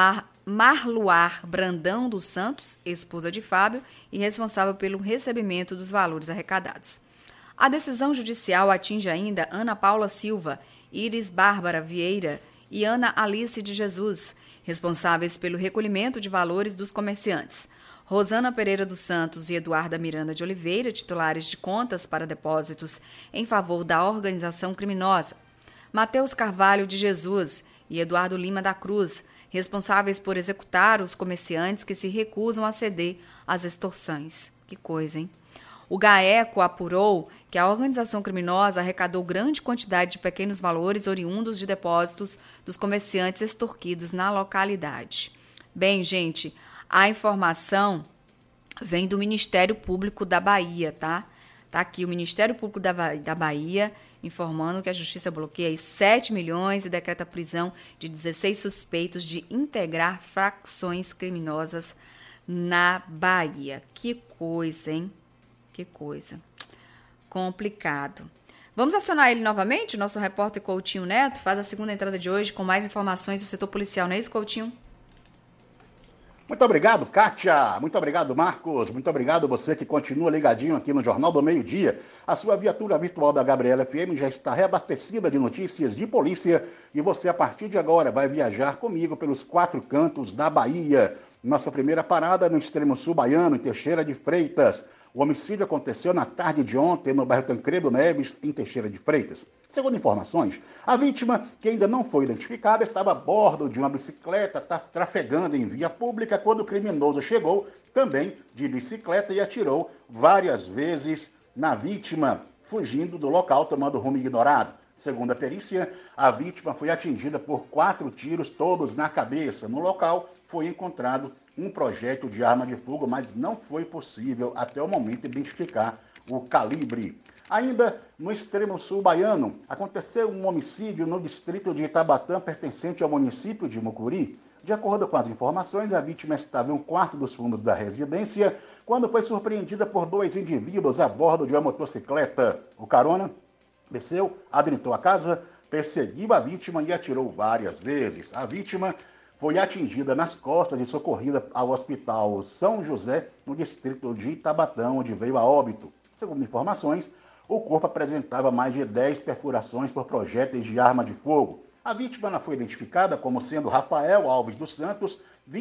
Marluar Brandão dos Santos, esposa de Fábio e responsável pelo recebimento dos valores arrecadados. A decisão judicial atinge ainda Ana Paula Silva, Iris Bárbara Vieira e Ana Alice de Jesus, responsáveis pelo recolhimento de valores dos comerciantes. Rosana Pereira dos Santos e Eduarda Miranda de Oliveira, titulares de contas para depósitos em favor da organização criminosa. Mateus Carvalho de Jesus e Eduardo Lima da Cruz, responsáveis por executar os comerciantes que se recusam a ceder às extorsões. Que coisa, hein? O GAECO apurou que a organização criminosa arrecadou grande quantidade de pequenos valores oriundos de depósitos dos comerciantes extorquidos na localidade. Bem, gente, a informação vem do Ministério Público da Bahia, tá? Tá aqui o Ministério Público da Bahia informando que a Justiça bloqueia 7 milhões e decreta a prisão de 16 suspeitos de integrar facções criminosas na Bahia. Que coisa, hein? Que coisa. Complicado. Vamos acionar ele novamente? O nosso repórter Coutinho Neto faz a segunda entrada de hoje com mais informações do setor policial. Não é isso, Coutinho?
Muito obrigado, Kátia. Muito obrigado, Marcos. Muito obrigado você que continua ligadinho aqui no Jornal do Meio-Dia. A sua viatura virtual da Gabriela FM já está reabastecida de notícias de polícia e você, a partir de agora, vai viajar comigo pelos 4 cantos da Bahia. Nossa primeira parada no extremo sul baiano, em Teixeira de Freitas. O homicídio aconteceu na tarde de ontem no bairro Tancredo Neves, em Teixeira de Freitas. Segundo informações, a vítima, que ainda não foi identificada, estava a bordo de uma bicicleta trafegando em via pública quando o criminoso chegou também de bicicleta e atirou várias vezes na vítima, fugindo do local tomando rumo ignorado. Segundo a perícia, a vítima foi atingida por 4 tiros, todos na cabeça. No local foi encontrado um projétil de arma de fogo, mas não foi possível até o momento identificar o calibre. Ainda no extremo sul baiano, aconteceu um homicídio no distrito de Itabatã, pertencente ao município de Mucuri. De acordo com as informações, a vítima estava em um quarto dos fundos da residência quando foi surpreendida por 2 indivíduos a bordo de uma motocicleta. O carona desceu, adentro a casa, perseguiu a vítima e atirou várias vezes. A vítima foi atingida nas costas e socorrida ao Hospital São José, no distrito de Itabatã, onde veio a óbito. Segundo informações, o corpo apresentava mais de 10 perfurações por projéteis de arma de fogo. A vítima foi identificada como sendo Rafael Alves dos Santos,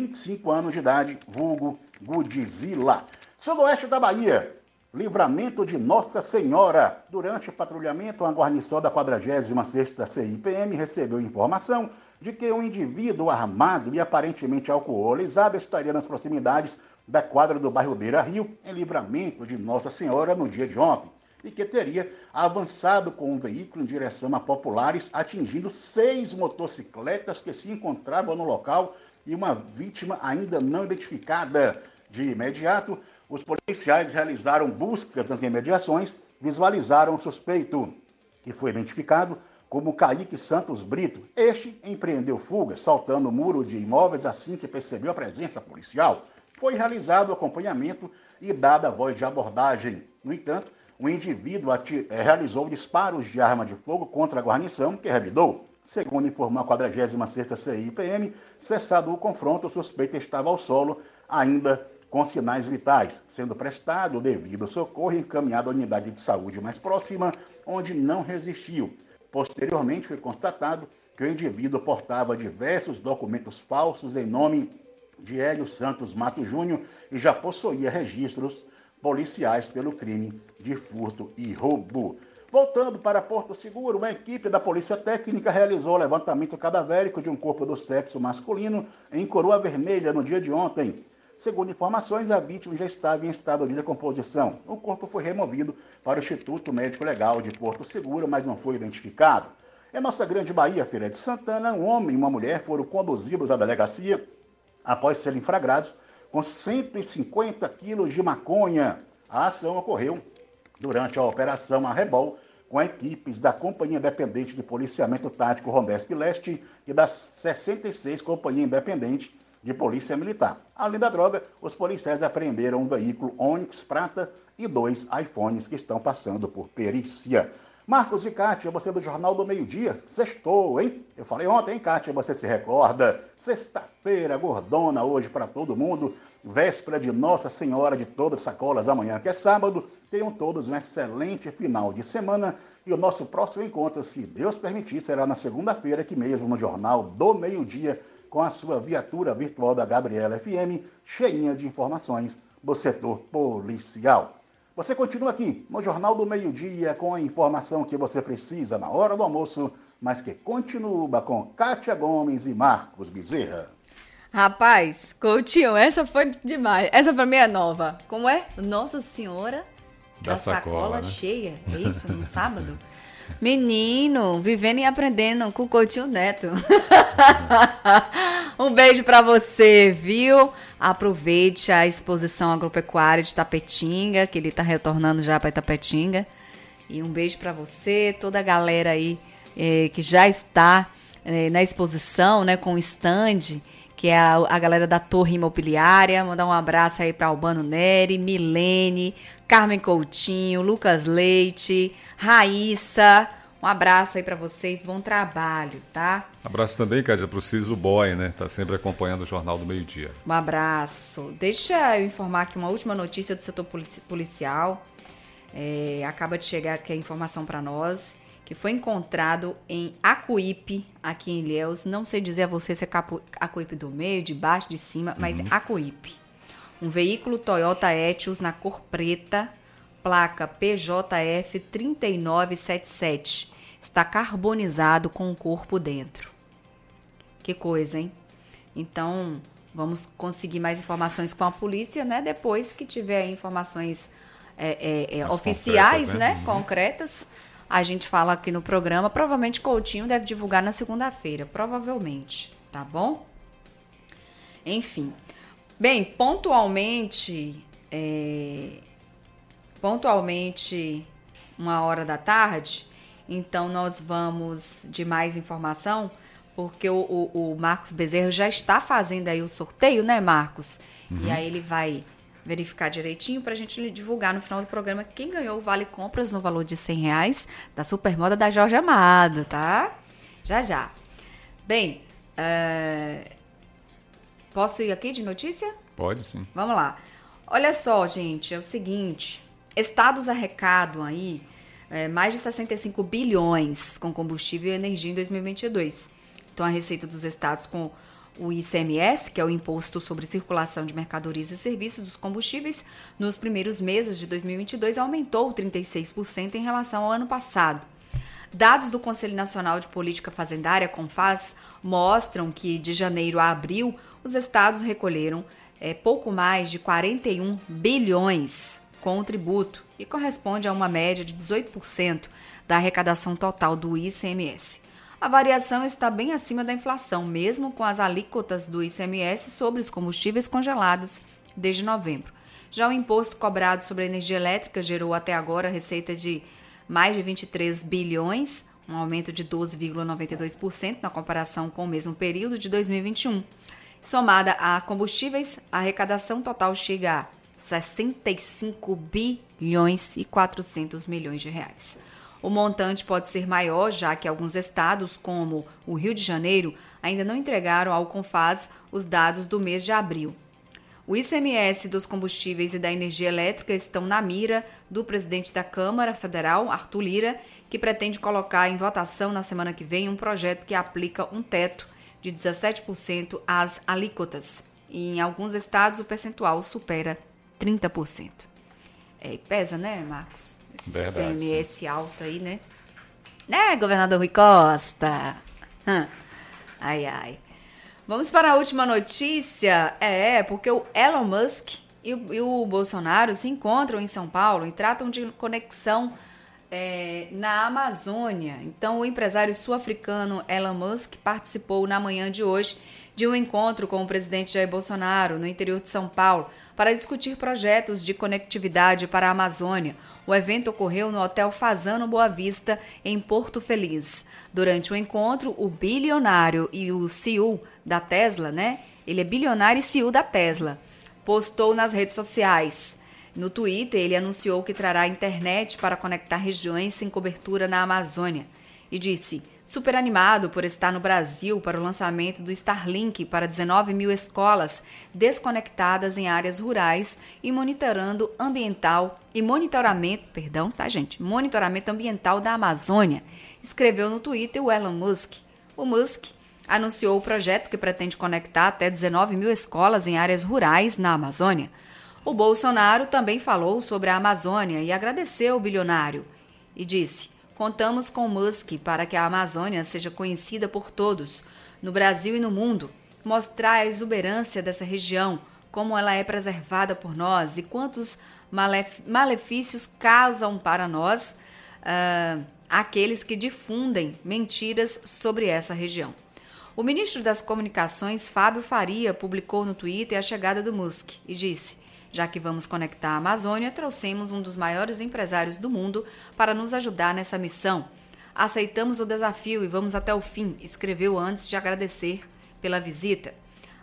25 anos de idade, vulgo Godzilla. Sudoeste da Bahia, Livramento de Nossa Senhora. Durante o patrulhamento, a guarnição da 46ª CIPM recebeu informação de que um indivíduo armado e aparentemente alcoolizado estaria nas proximidades da quadra do bairro Beira Rio, em Livramento de Nossa Senhora, no dia de ontem, e que teria avançado com um veículo em direção a Populares, atingindo 6 motocicletas que se encontravam no local e uma vítima ainda não identificada. De imediato, os policiais realizaram buscas nas imediações, visualizaram o suspeito, que foi identificado como Kaique Santos Brito. Este empreendeu fuga, saltando o muro de imóveis assim que percebeu a presença policial. Foi realizado o acompanhamento e dada a voz de abordagem. No entanto, o indivíduo realizou disparos de arma de fogo contra a guarnição, que revidou. Segundo informou a 46ª CIPM, cessado o confronto, o suspeito estava ao solo, ainda com sinais vitais, sendo prestado o devido socorro e encaminhado à unidade de saúde mais próxima, onde não resistiu. Posteriormente, foi constatado que o indivíduo portava diversos documentos falsos em nome de Hélio Santos Mato Júnior e já possuía registros policiais pelo crime de furto e roubo. Voltando para Porto Seguro, uma equipe da Polícia Técnica realizou o levantamento cadavérico de um corpo do sexo masculino em Coroa Vermelha no dia de ontem. Segundo informações, a vítima já estava em estado de decomposição. O corpo foi removido para o Instituto Médico Legal de Porto Seguro, mas não foi identificado. Em nossa Grande Bahia, Feira de Santana, um homem e uma mulher foram conduzidos à delegacia após serem flagrados com 150 quilos de maconha. A ação ocorreu durante a Operação Arrebol, com equipes da Companhia Independente de Policiamento Tático Rondesp Leste e da 66 Companhia Independente de Polícia Militar. Além da droga, os policiais apreenderam um veículo Onix Prata e 2 iPhones que estão passando por perícia. Marcos e Kátia, você do Jornal do Meio-Dia, sextou, hein? Eu falei ontem, hein, Kátia, você se recorda? Sexta-feira, gordona hoje para todo mundo, véspera de Nossa Senhora de Todas as Sacolas, amanhã que é sábado. Tenham todos um excelente final de semana e o nosso próximo encontro, se Deus permitir, será na segunda-feira aqui mesmo no Jornal do Meio-Dia, com a sua viatura virtual da Gabriela FM, cheinha de informações do setor policial. Você continua aqui no Jornal do Meio-Dia com a informação que você precisa na hora do almoço, mas que continua com Kátia Gomes e Marcos Bezerra.
Rapaz, Coutinho, essa foi demais. Essa pra mim é nova. Como é? Nossa Senhora da Sacola, né? Cheia. É isso, no sábado? Menino, vivendo e aprendendo com o Coutinho Neto. Um beijo pra você, viu? Aproveite a exposição agropecuária de Tapetinga, que ele tá retornando já pra Itapetinga. E um beijo pra você, toda a galera aí que já está na exposição, né, com o stand, que é a galera da Torre Imobiliária. Mandar um abraço aí pra Albano Neri, Milene, Carmen Coutinho, Lucas Leite, Raíssa. Um abraço aí pra vocês, bom trabalho, tá?
Abraço também, Kátia, pro Ciso Boy, né? Tá sempre acompanhando o Jornal do Meio-Dia.
Um abraço. Deixa eu informar aqui uma última notícia do setor policial. Acaba de chegar aqui a informação pra nós, que foi encontrado em Acuípe, aqui em Ilhéus. Não sei dizer a você se é Acuípe do meio, de baixo, de cima, mas Acuípe. Um veículo Toyota Etios na cor preta, placa PJF 3977. Está carbonizado com o corpo dentro. Que coisa, hein? Então, vamos conseguir mais informações com a polícia, né? Depois que tiver informações oficiais, concretas, né? Concretas, a gente fala aqui no programa. Provavelmente Coutinho deve divulgar na segunda-feira. Provavelmente, tá bom? Enfim. Bem, pontualmente, 13h, então nós vamos de mais informação, porque o Marcos Bezerra já está fazendo aí o sorteio, né, Marcos? E aí ele vai verificar direitinho para a gente divulgar no final do programa quem ganhou o Vale Compras no valor de R$100 da Supermoda da Jorge Amado, tá? Já. Bem, posso ir aqui de notícia?
Pode, sim.
Vamos lá. Olha só, gente, é o seguinte. Estados arrecadam aí mais de 65 bilhões com combustível e energia em 2022. Então, a receita dos estados com o ICMS, que é o Imposto sobre Circulação de Mercadorias e Serviços dos Combustíveis, nos primeiros meses de 2022 aumentou 36% em relação ao ano passado. Dados do Conselho Nacional de Política Fazendária, CONFAS, mostram que de janeiro a abril os estados recolheram pouco mais de 41 bilhões com o tributo, e corresponde a uma média de 18% da arrecadação total do ICMS. A variação está bem acima da inflação, mesmo com as alíquotas do ICMS sobre os combustíveis congelados desde novembro. Já o imposto cobrado sobre a energia elétrica gerou até agora receita de mais de 23 bilhões, um aumento de 12,92% na comparação com o mesmo período de 2021. Somada a combustíveis, a arrecadação total chega a 65 bilhões e 400 milhões de reais. O montante pode ser maior, já que alguns estados, como o Rio de Janeiro, ainda não entregaram ao CONFAS os dados do mês de abril. O ICMS dos combustíveis e da energia elétrica estão na mira do presidente da Câmara Federal, Arthur Lira, que pretende colocar em votação na semana que vem um projeto que aplica um teto de 17% às alíquotas. E em alguns estados o percentual supera 30%. Pesa, né, Marcos? Esse ICMS alto aí, né? Né, governador Rui Costa? Ai. Vamos para a última notícia. Porque o Elon Musk e o Bolsonaro se encontram em São Paulo e tratam de conexão na Amazônia. Então, o empresário sul-africano Elon Musk participou na manhã de hoje de um encontro com o presidente Jair Bolsonaro no interior de São Paulo para discutir projetos de conectividade para a Amazônia. O evento ocorreu no Hotel Fazano Boa Vista, em Porto Feliz. Durante o encontro, o bilionário e o CEO da Tesla, né? Ele é bilionário e CEO da Tesla, postou nas redes sociais. No Twitter, ele anunciou que trará internet para conectar regiões sem cobertura na Amazônia. E disse: super animado por estar no Brasil para o lançamento do Starlink para 19 mil escolas desconectadas em áreas rurais e monitoramento ambiental da Amazônia, escreveu no Twitter o Elon Musk. O Musk anunciou o projeto que pretende conectar até 19 mil escolas em áreas rurais na Amazônia. O Bolsonaro também falou sobre a Amazônia e agradeceu o bilionário e disse: contamos com Musk para que a Amazônia seja conhecida por todos, no Brasil e no mundo, mostrar a exuberância dessa região, como ela é preservada por nós e quantos malefícios causam para nós aqueles que difundem mentiras sobre essa região. O ministro das Comunicações, Fábio Faria, publicou no Twitter a chegada do Musk e disse: já que vamos conectar a Amazônia, trouxemos um dos maiores empresários do mundo para nos ajudar nessa missão. Aceitamos o desafio e vamos até o fim, escreveu antes de agradecer pela visita.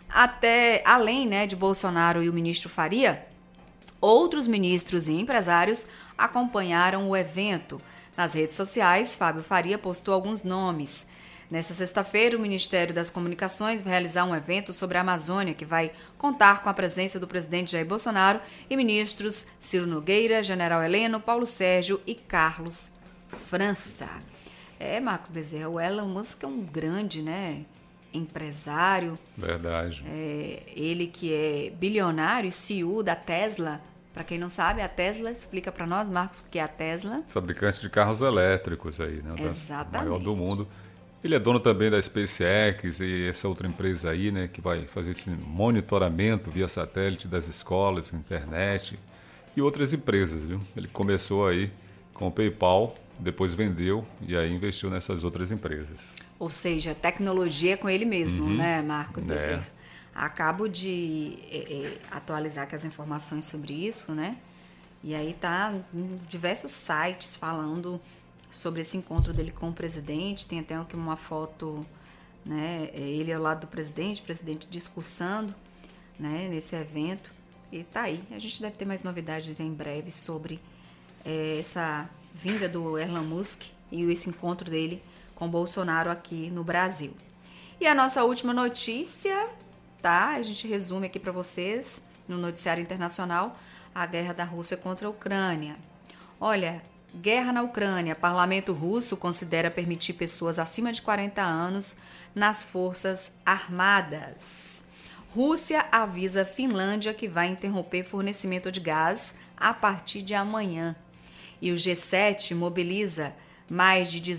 Além de Bolsonaro e o ministro Faria, outros ministros e empresários acompanharam o evento. Nas redes sociais, Fábio Faria postou alguns nomes. Nesta sexta-feira, o Ministério das Comunicações vai realizar um evento sobre a Amazônia que vai contar com a presença do presidente Jair Bolsonaro e ministros Ciro Nogueira, General Heleno, Paulo Sérgio e Carlos França. Marcos Bezerra, o Elon Musk é um grande, empresário.
Verdade.
Ele que é bilionário e CEO da Tesla. Para quem não sabe, a Tesla, explica para nós, Marcos, o que é a Tesla.
Fabricante de carros elétricos aí, né?
Exatamente.
O maior do mundo. Ele é dono também da SpaceX e essa outra empresa aí, né, que vai fazer esse monitoramento via satélite das escolas, internet e outras empresas, viu? Ele começou aí com o PayPal, depois vendeu e aí investiu nessas outras empresas.
Ou seja, tecnologia com ele mesmo, né, Marcos Bezerra? Acabo de atualizar aqui as informações sobre isso, né? E aí tá em diversos sites falando sobre esse encontro dele com o presidente. Tem até aqui uma foto, né, ele ao lado do presidente discursando, né, nesse evento. E tá aí, a gente deve ter mais novidades em breve sobre essa vinda do Elon Musk e esse encontro dele com Bolsonaro aqui no Brasil. E a nossa última notícia, tá? A gente resume aqui para vocês no noticiário internacional: a guerra da Rússia contra a Ucrânia. Olha, guerra na Ucrânia. Parlamento russo considera permitir pessoas acima de 40 anos nas forças armadas. Rússia avisa Finlândia que vai interromper fornecimento de gás a partir de amanhã. E o G7 mobiliza mais de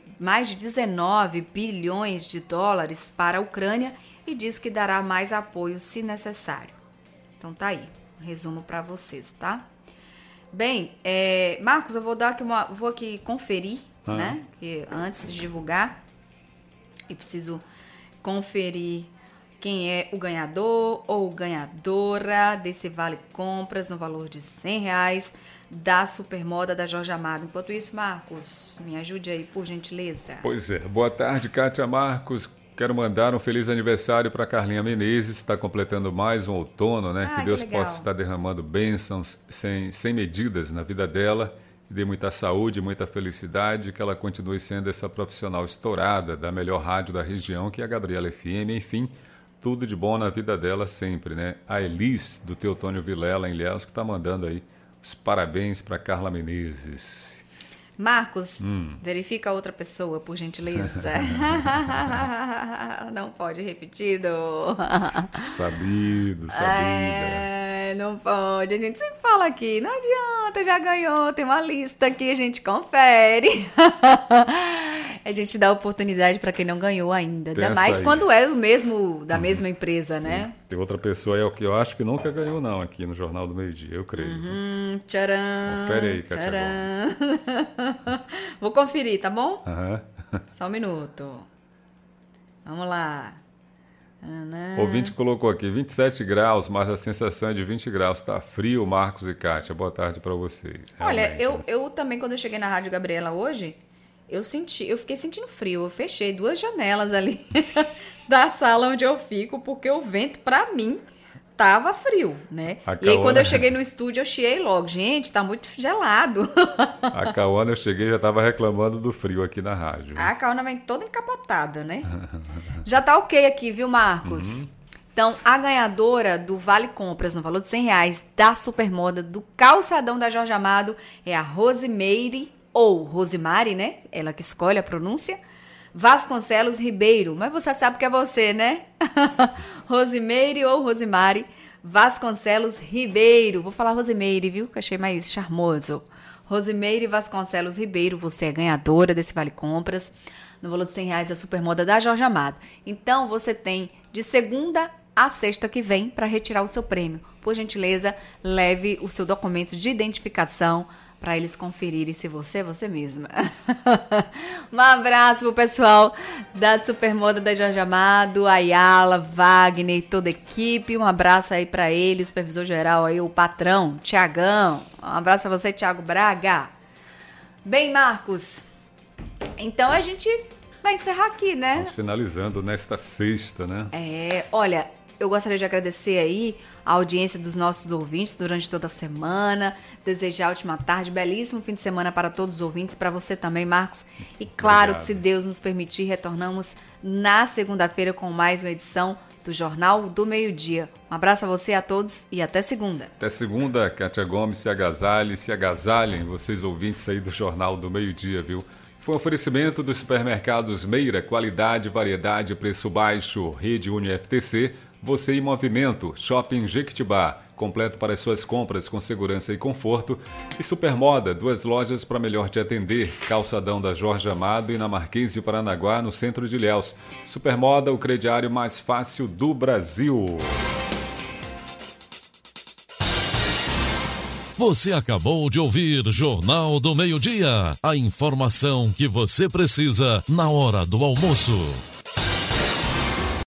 19 bilhões de dólares para a Ucrânia e diz que dará mais apoio se necessário. Então tá aí, um resumo para vocês, tá? Bem, Marcos, eu vou aqui conferir, né? Que antes de divulgar, eu preciso conferir quem é o ganhador ou ganhadora desse Vale Compras no valor de R$100 da Supermoda da Jorge Amado. Enquanto isso, Marcos, me ajude aí, por gentileza.
Pois é. Boa tarde, Kátia Marcos. Quero mandar um feliz aniversário para Carlinha Menezes, está completando mais um outono, né? Que Deus possa estar derramando bênçãos sem medidas na vida dela, que dê muita saúde, muita felicidade, que ela continue sendo essa profissional estourada da melhor rádio da região, que é a Gabriela FM, enfim, tudo de bom na vida dela sempre, né? A Elis, do Teotônio Vilela, em Ilhéus, que está mandando aí os parabéns para Carla Menezes.
Marcos, verifica a outra pessoa, por gentileza. Não pode repetir.
Sabido.
Não pode. A gente sempre fala aqui. Não adianta, já ganhou. Tem uma lista aqui, a gente confere. A gente dá oportunidade para quem não ganhou ainda.
Tem
Ainda mais
essa aí.
quando é o mesmo, da mesma empresa, né?
Tem outra pessoa aí que eu acho que nunca ganhou, não, aqui no Jornal do Meio-Dia, eu creio.
Tcharam!
Confere aí, Kátia
tcharam. Vou conferir, tá bom?
Aham.
Só um minuto. Vamos lá.
O ouvinte colocou aqui 27 graus, mas a sensação é de 20 graus. Tá frio, Marcos e Kátia. Boa tarde para vocês.
Olha,
Realmente,
eu também, quando eu cheguei na Rádio Gabriela hoje, eu fiquei sentindo frio. Eu fechei 2 janelas ali da sala onde eu fico, porque o vento, pra mim, tava frio, né? E aí, quando eu cheguei no estúdio, eu chiei logo. Gente, tá muito gelado.
A Cauana, eu cheguei, já tava reclamando do frio aqui na rádio.
A Cauana vem toda encapotada, né? Já tá ok aqui, viu, Marcos? Então, a ganhadora do Vale Compras, no valor de R$100, da Supermoda, do calçadão da Jorge Amado, é a Rosimeire, ou Rosimari, né? Ela que escolhe a pronúncia. Vasconcelos Ribeiro. Mas você sabe que é você, né? Rosimeire ou Rosimari Vasconcelos Ribeiro. Vou falar Rosimeire, viu? Que achei mais charmoso. Rosimeire Vasconcelos Ribeiro. Você é ganhadora desse Vale Compras no valor de R$100 da Supermoda da Jorge Amado. Então, você tem de segunda a sexta que vem para retirar o seu prêmio. Por gentileza, leve o seu documento de identificação para eles conferirem se você é você mesma. Um abraço pro pessoal da Supermoda da Jorge Amado, Ayala, Wagner e toda a equipe. Um abraço aí para ele, o supervisor geral aí, o patrão, Tiagão. Um abraço para você, Thiago Braga. Bem, Marcos, então a gente vai encerrar aqui, né?
Vamos finalizando nesta sexta, né?
Olha, eu gostaria de agradecer aí a audiência dos nossos ouvintes durante toda a semana, desejar ótima tarde, belíssimo fim de semana para todos os ouvintes, para você também, Marcos. E claro que, se Deus nos permitir, retornamos na segunda-feira com mais uma edição do Jornal do Meio-Dia. Um abraço a você, a todos, e até segunda.
Até segunda, Kátia Gomes, se agasalhem, vocês ouvintes aí do Jornal do Meio-Dia, viu? Foi um oferecimento dos supermercados Meira, qualidade, variedade, preço baixo, Rede UniFTC, Você em Movimento, Shopping Jequitibá, completo para as suas compras com segurança e conforto, e Supermoda, 2 lojas para melhor te atender, calçadão da Jorge Amado e na Marquês de Paranaguá, no centro de Ilhéus. Supermoda, o crediário mais fácil do Brasil.
Você acabou de ouvir Jornal do Meio-Dia, a informação que você precisa na hora do almoço.